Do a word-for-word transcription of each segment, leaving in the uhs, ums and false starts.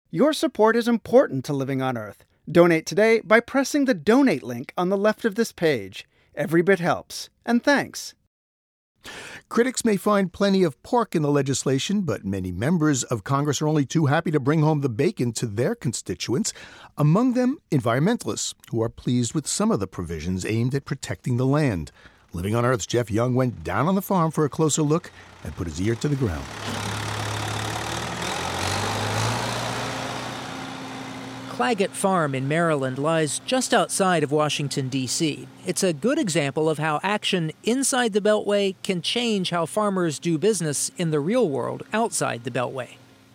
Your support is important to Living on Earth. Donate today by pressing the donate link on the left of this page. Every bit helps. And thanks. Critics may find plenty of pork in the legislation, but many members of Congress are only too happy to bring home the bacon to their constituents. Among them, environmentalists, who are pleased with some of the provisions aimed at protecting the land. Living on Earth's Jeff Young went down on the farm for a closer look and put his ear to the ground. Claggett Farm in Maryland lies just outside of Washington, D C It's a good example of how action inside the Beltway can change how farmers do business in the real world outside the Beltway.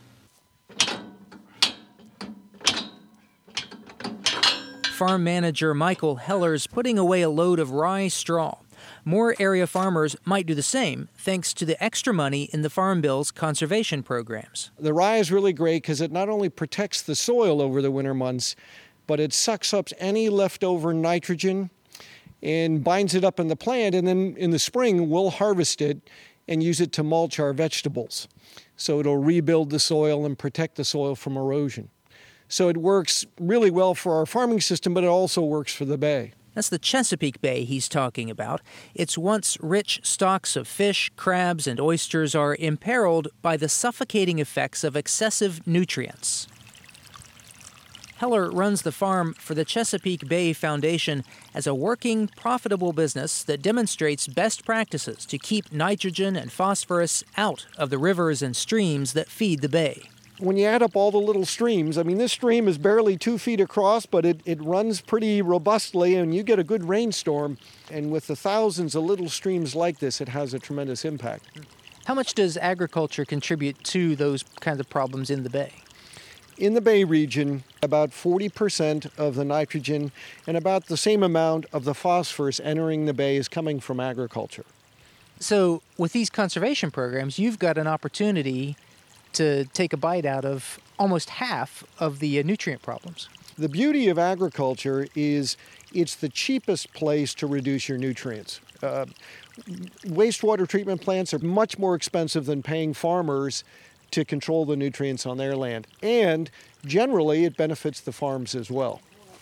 Farm manager Michael Heller's putting away a load of rye straw. More area farmers might do the same thanks to the extra money in the Farm Bill's conservation programs. The rye is really great because it not only protects the soil over the winter months, but it sucks up any leftover nitrogen and binds it up in the plant. And then in the spring, we'll harvest it and use it to mulch our vegetables. So it'll rebuild the soil and protect the soil from erosion. So it works really well for our farming system, but it also works for the bay. That's the Chesapeake Bay he's talking about. Its once rich stocks of fish, crabs, and oysters are imperiled by the suffocating effects of excessive nutrients. Heller runs the farm for the Chesapeake Bay Foundation as a working, profitable business that demonstrates best practices to keep nitrogen and phosphorus out of the rivers and streams that feed the bay. When you add up all the little streams, I mean, this stream is barely two feet across, but it, it runs pretty robustly, and you get a good rainstorm. And with the thousands of little streams like this, it has a tremendous impact. How much does agriculture contribute to those kinds of problems in the bay? In the Bay region, about forty percent of the nitrogen and about the same amount of the phosphorus entering the bay is coming from agriculture. So with these conservation programs, you've got an opportunity to take a bite out of almost half of the uh, nutrient problems. The beauty of agriculture is it's the cheapest place to reduce your nutrients. Uh, wastewater treatment plants are much more expensive than paying farmers to control the nutrients on their land. And generally, it benefits the farms as well.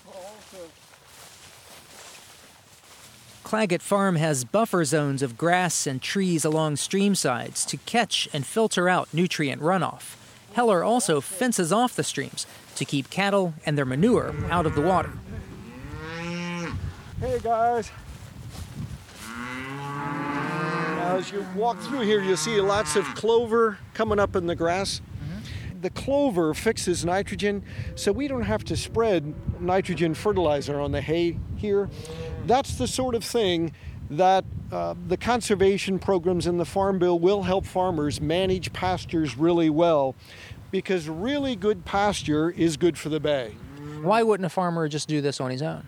Claggett Farm has buffer zones of grass and trees along stream sides to catch and filter out nutrient runoff. Heller also fences off the streams to keep cattle and their manure out of the water. Hey guys. Now as you walk through here, you'll see lots of clover coming up in the grass. The clover fixes nitrogen, so we don't have to spread nitrogen fertilizer on the hay here. That's the sort of thing that uh, the conservation programs in the Farm Bill will help farmers manage pastures really well, because really good pasture is good for the bay. Why wouldn't a farmer just do this on his own?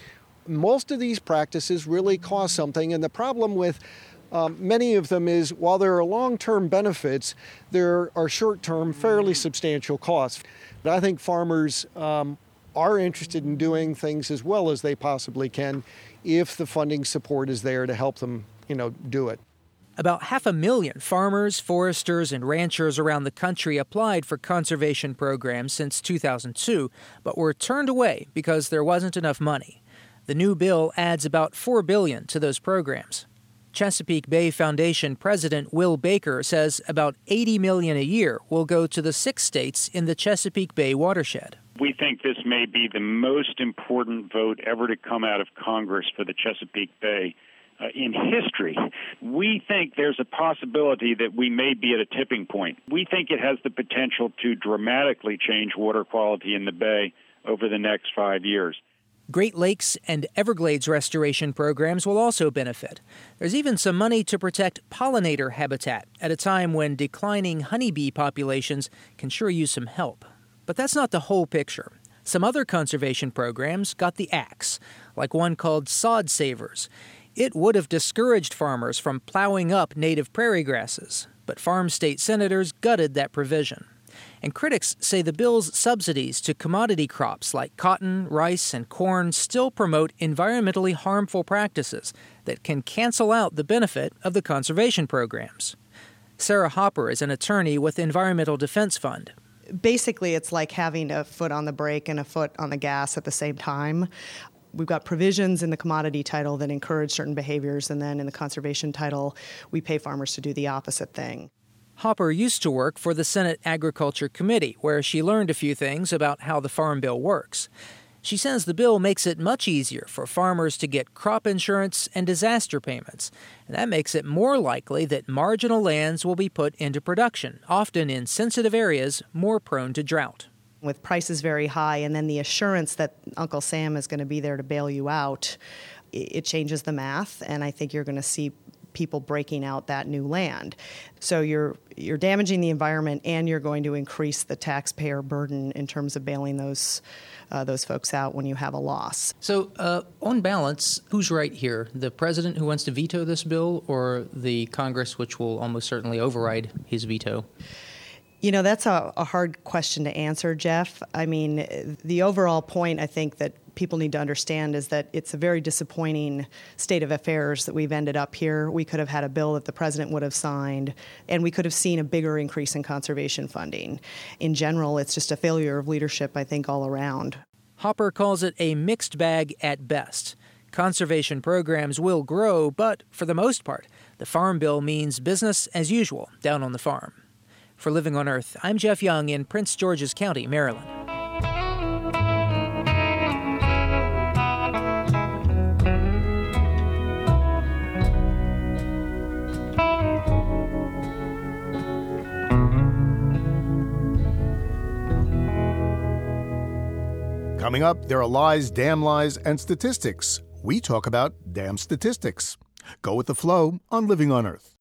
Most of these practices really cost something, and the problem with Um, many of them is, while there are long-term benefits, there are short-term, fairly substantial costs. But I think farmers um, are interested in doing things as well as they possibly can if the funding support is there to help them, you know, do it. About half a million farmers, foresters, and ranchers around the country applied for conservation programs since two thousand two, but were turned away because there wasn't enough money. The new bill adds about four billion dollars to those programs. Chesapeake Bay Foundation President Will Baker says about eighty million dollars a year will go to the six states in the Chesapeake Bay watershed. We think this may be the most important vote ever to come out of Congress for the Chesapeake Bay uh, in history. We think there's a possibility that we may be at a tipping point. We think it has the potential to dramatically change water quality in the bay over the next five years. Great Lakes and Everglades restoration programs will also benefit. There's even some money to protect pollinator habitat at a time when declining honeybee populations can sure use some help. But that's not the whole picture. Some other conservation programs got the axe, like one called Sod Savers. It would have discouraged farmers from plowing up native prairie grasses, but farm state senators gutted that provision. And critics say the bill's subsidies to commodity crops like cotton, rice, and corn still promote environmentally harmful practices that can cancel out the benefit of the conservation programs. Sarah Hopper is an attorney with Environmental Defense Fund. Basically, it's like having a foot on the brake and a foot on the gas at the same time. We've got provisions in the commodity title that encourage certain behaviors, and then in the conservation title, we pay farmers to do the opposite thing. Hopper used to work for the Senate Agriculture Committee, where she learned a few things about how the Farm Bill works. She says the bill makes it much easier for farmers to get crop insurance and disaster payments, and that makes it more likely that marginal lands will be put into production, often in sensitive areas more prone to drought. With prices very high and then the assurance that Uncle Sam is going to be there to bail you out, it changes the math, and I think you're going to see people breaking out that new land. So you're you're damaging the environment, and you're going to increase the taxpayer burden in terms of bailing those uh, those folks out when you have a loss. So uh, on balance, who's right here? The president who wants to veto this bill, or the Congress, which will almost certainly override his veto? You know, that's a, a hard question to answer, Jeff. I mean, the overall point I think that people need to understand is that it's a very disappointing state of affairs that we've ended up here. We could have had a bill that the president would have signed, and we could have seen a bigger increase in conservation funding. In general, it's just a failure of leadership, I think, all around. Hopper calls it a mixed bag at best. Conservation programs will grow, but for the most part, the Farm Bill means business as usual down on the farm. For Living on Earth, I'm Jeff Young in Prince George's County, Maryland. Coming up, there are lies, damn lies, and statistics. We talk about damn statistics. Go with the flow on Living on Earth.